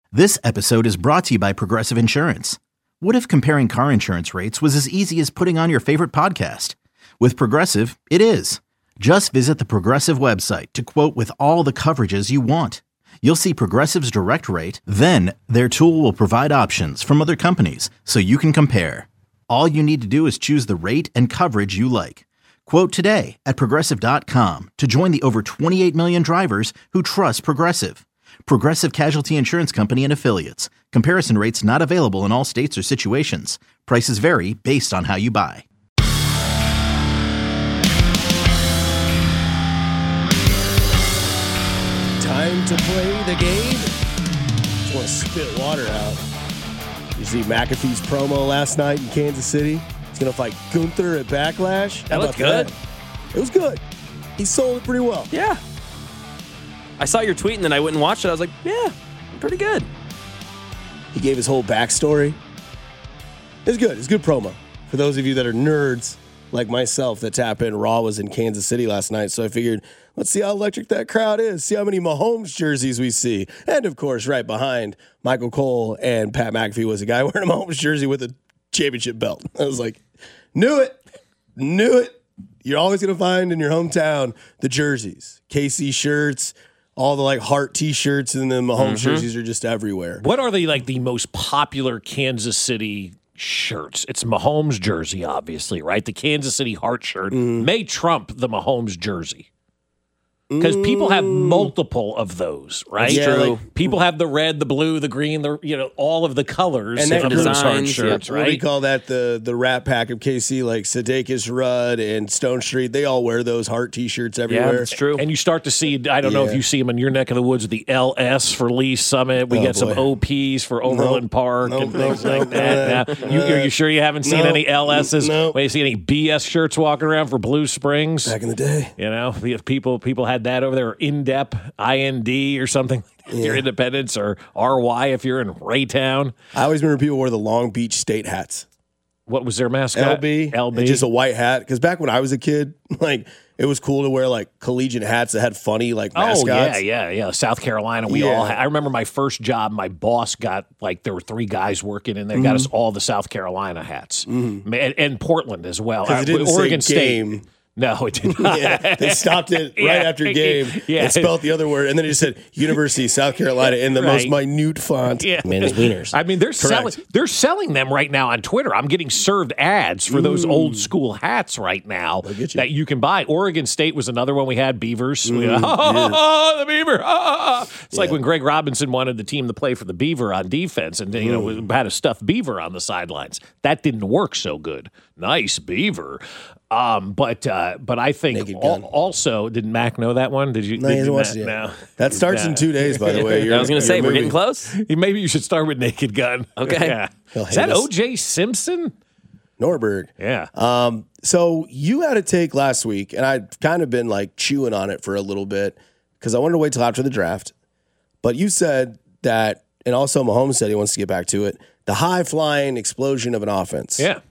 This episode is brought to you by Progressive Insurance. What if comparing car insurance rates was as easy as putting on your favorite podcast? With Progressive, it is. Just visit the Progressive website to quote with all the coverages you want. You'll see Progressive's direct rate, then their tool will provide options from other companies so you can compare. All you need to do is choose the rate and coverage you like. Quote today at Progressive.com to join the over 28 million drivers who trust Progressive. Progressive Casualty Insurance Company and Affiliates. Comparison rates not available in all states or situations. Prices vary based on how you buy. Time to play the game. Just want to spit water out. You see McAfee's promo last night in Kansas City? He's going to fight Gunther at Backlash. That looked good. It was good. He sold it pretty well. Yeah. I saw your tweet and then I went and watched it. I was like, yeah, pretty good. He gave his whole backstory. It's good. It's a good promo. For those of you that are nerds like myself that tap in, Raw was in Kansas City last night, so I figured, let's see how electric that crowd is, see how many Mahomes jerseys we see. And, of course, right behind Michael Cole and Pat McAfee was a guy wearing a Mahomes jersey with a championship belt. I was like, knew it. You're always going to find in your hometown the jerseys, KC shirts, all the heart T-shirts, and then Mahomes jerseys are just everywhere. What are the most popular Kansas City shirts? It's Mahomes jersey, obviously, right? The Kansas City heart shirt may trump the Mahomes jersey. Because people have multiple of those, right? That's true. People have the red, the blue, the green, all of the colors and of those heart designs, shirts, yeah. right? What do we call that? The Rat Pack of KC, like Sudeikis Rudd and Stone Street. They all wear those heart T-shirts everywhere. Yeah, that's true. And you start to see, I don't know if you see them in your neck of the woods, the LS for Lee Summit. We got some OPs for Overland Park and things like that. Are you sure you haven't seen any LSs? Nope. Wait, you see any BS shirts walking around for Blue Springs? Back in the day. People had that over there, or INDEP, IND or something. If you're Independence, or RY if you're in Raytown. I always remember people wear the Long Beach State hats. What was their mascot? LB. And just a white hat. Because back when I was a kid, it was cool to wear collegiate hats that had funny mascots. Oh, yeah. South Carolina, I remember my first job, my boss got, there were 3 guys working in there, got us all the South Carolina hats. And Portland as well. It didn't Oregon say State. game. No, it did not. They stopped it right after game and spelled the other word, and then it just said University of South Carolina in the most minute font. Yeah. Man, it's wieners. I mean, they're selling them right now on Twitter. I'm getting served ads for those old school hats right now that you can buy. Oregon State was another one we had. Beavers. The Beaver. It's like when Greg Robinson wanted the team to play for the Beaver on defense and had a stuffed beaver on the sidelines. That didn't work so good. Nice Beaver. But I think also, did Mac know that one? Did you? No, he hasn't watched it yet. No. That starts in 2 days, by the way. I was going to say, we're getting close. Maybe you should start with Naked Gun. Okay. Yeah. He'll Is that hate us. O.J. Simpson? Norberg. Yeah. So you had a take last week, and I've kind of been chewing on it for a little bit because I wanted to wait till after the draft. But you said that, and also Mahomes said he wants to get back to it, the high-flying explosion of an offense. Yeah.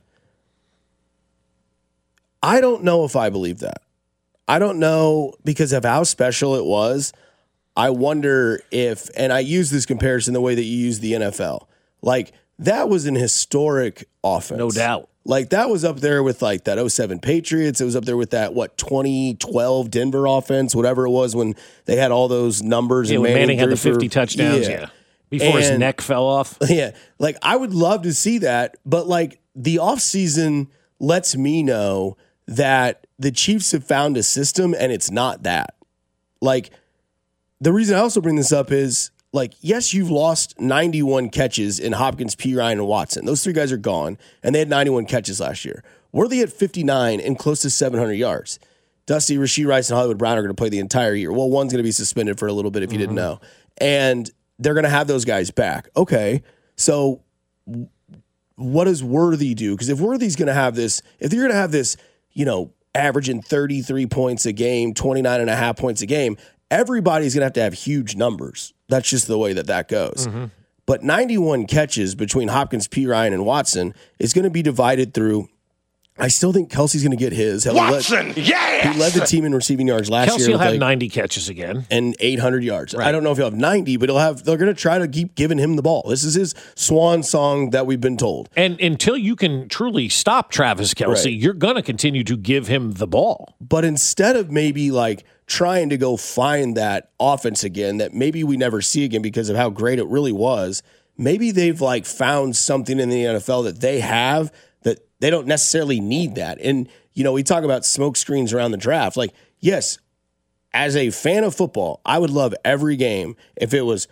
I don't know if I believe that. I don't know because of how special it was. I wonder if, and I use this comparison the way that you use the NFL. That was an historic offense. No doubt. That was up there with that 07 Patriots. It was up there with that, 2012 Denver offense, whatever it was when they had all those numbers. Yeah, and when Manning had the 50 for, touchdowns, before his neck fell off. Yeah. I would love to see that, but the offseason lets me know that the Chiefs have found a system and it's not that. The reason I also bring this up is, yes, you've lost 91 catches in Hopkins, P. Ryan, and Watson. Those 3 guys are gone, and they had 91 catches last year. Worthy at 59 and close to 700 yards. Dusty, Rashee Rice, and Hollywood Brown are going to play the entire year. Well, one's going to be suspended for a little bit if you didn't know. And they're going to have those guys back. Okay, so what does Worthy do? Because if Worthy's going to have this, if you're going to have this, averaging 33 points a game, 29.5 points a game, everybody's going to have huge numbers. That's just the way that goes. But 91 catches between Hopkins, P. Ryan, and Watson is going to be divided through I still think Kelsey's going to get his. Hell, Watson, he led the team in receiving yards last Kelsey year. Kelsey will have 90 catches again. And 800 yards. Right. I don't know if he'll have 90, but they're going to try to keep giving him the ball. This is his swan song that we've been told. And until you can truly stop Travis Kelsey, you're going to continue to give him the ball. But instead of maybe like trying to go find that offense again that maybe we never see again because of how great it really was, maybe they've like found something in the NFL that they have that they don't necessarily need that. And, you know, we talk about smoke screens around the draft. Like, yes, as a fan of football, I would love every game if it was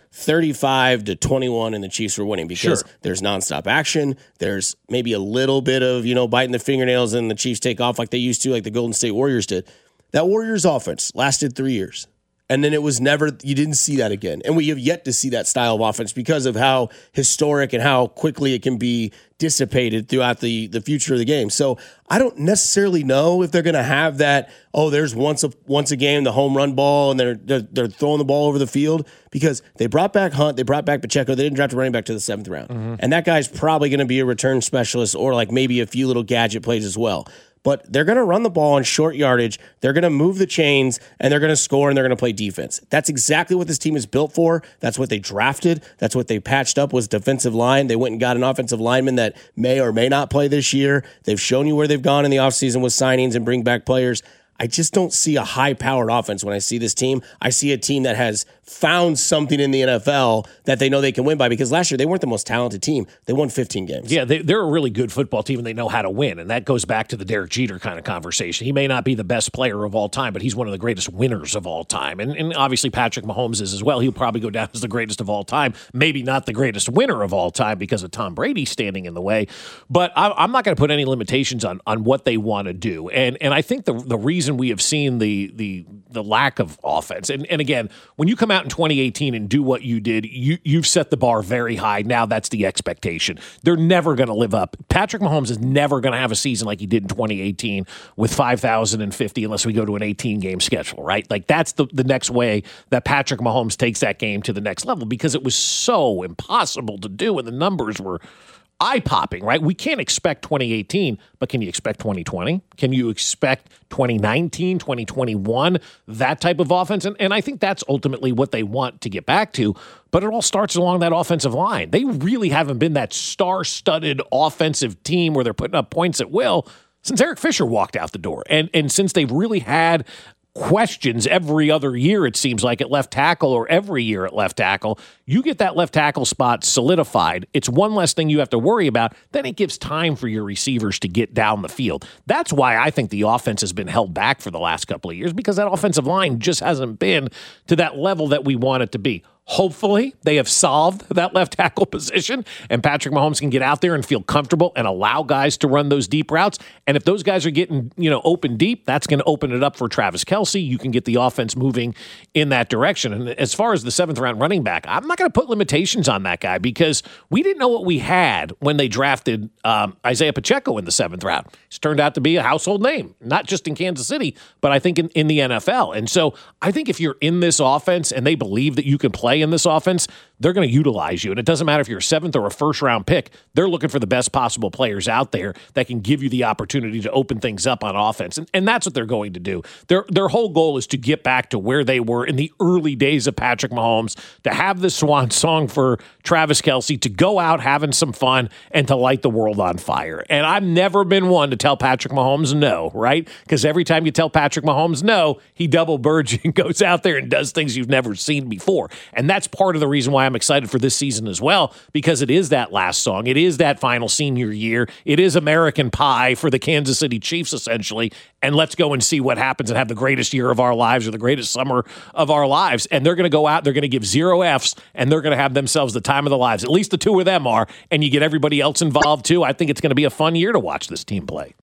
35-21 and the Chiefs were winning because there's nonstop action. There's maybe a little bit of, you know, biting the fingernails and the Chiefs take off like they used to, like the Golden State Warriors did. That Warriors offense lasted 3 years. And then it was never, you didn't see that again. And we have yet to see that style of offense because of how historic and how quickly it can be dissipated throughout the future of the game. So I don't necessarily know if they're going to have that, there's once a game, the home run ball, and they're throwing the ball over the field because they brought back Hunt, they brought back Pacheco, they didn't draft a running back to the 7th round. Mm-hmm. And that guy's probably going to be a return specialist or like maybe a few little gadget plays as well. But they're going to run the ball on short yardage. They're going to move the chains, and they're going to score, and they're going to play defense. That's exactly what this team is built for. That's what they drafted. That's what they patched up was defensive line. They went and got an offensive lineman that may or may not play this year. They've shown you where they've gone in the offseason with signings and bring back players. I just don't see a high-powered offense when I see this team. I see a team that has found something in the NFL that they know they can win by because last year they weren't the most talented team. They won 15 games. Yeah, they're a really good football team and they know how to win, and that goes back to the Derek Jeter kind of conversation. He may not be the best player of all time, but he's one of the greatest winners of all time, and obviously Patrick Mahomes is as well. He'll probably go down as the greatest of all time, maybe not the greatest winner of all time because of Tom Brady standing in the way, but I'm not going to put any limitations on what they want to do, and I think the reason we have seen the lack of offense. And again, when you come out in 2018 and do what you did, you've set the bar very high. Now that's the expectation. They're never going to live up. Patrick Mahomes is never going to have a season like he did in 2018 with 5,050 unless we go to an 18-game schedule, right? Like that's the next way that Patrick Mahomes takes that game to the next level because it was so impossible to do and the numbers were eye-popping, right? We can't expect 2018, but can you expect 2020? Can you expect 2019, 2021, that type of offense? And I think that's ultimately what they want to get back to, but it all starts along that offensive line. They really haven't been that star-studded offensive team where they're putting up points at will since Eric Fisher walked out the door. And since they've really had questions every other year, it seems like, at left tackle or every year at left tackle, you get that left tackle spot solidified. It's one less thing you have to worry about. Then it gives time for your receivers to get down the field. That's why I think the offense has been held back for the last couple of years because that offensive line just hasn't been to that level that we want it to be. Hopefully, they have solved that left tackle position, and Patrick Mahomes can get out there and feel comfortable and allow guys to run those deep routes. And if those guys are getting, open deep, that's going to open it up for Travis Kelsey. You can get the offense moving in that direction. And as far as the 7th-round running back, I'm not going to put limitations on that guy because we didn't know what we had when they drafted Isaiah Pacheco in the 7th round. He's turned out to be a household name, not just in Kansas City, but I think in the NFL. And so I think if you're in this offense and they believe that you can play in this offense, they're going to utilize you. And it doesn't matter if you're a 7th or a 1st-round pick. They're looking for the best possible players out there that can give you the opportunity to open things up on offense. And that's what they're going to do. Their whole goal is to get back to where they were in the early days of Patrick Mahomes, to have the swan song for Travis Kelsey, to go out having some fun and to light the world on fire. And I've never been one to tell Patrick Mahomes no, right? Because every time you tell Patrick Mahomes no, he double birds you and goes out there and does things you've never seen before. And that's part of the reason why I'm excited for this season as well, because it is that last song. It is that final senior year. It is American Pie for the Kansas City Chiefs, essentially. And let's go and see what happens and have the greatest year of our lives or the greatest summer of our lives. And they're going to go out, they're going to give 0 Fs, and they're going to have themselves the time of their lives. At least the 2 of them are. And you get everybody else involved, too. I think it's going to be a fun year to watch this team play.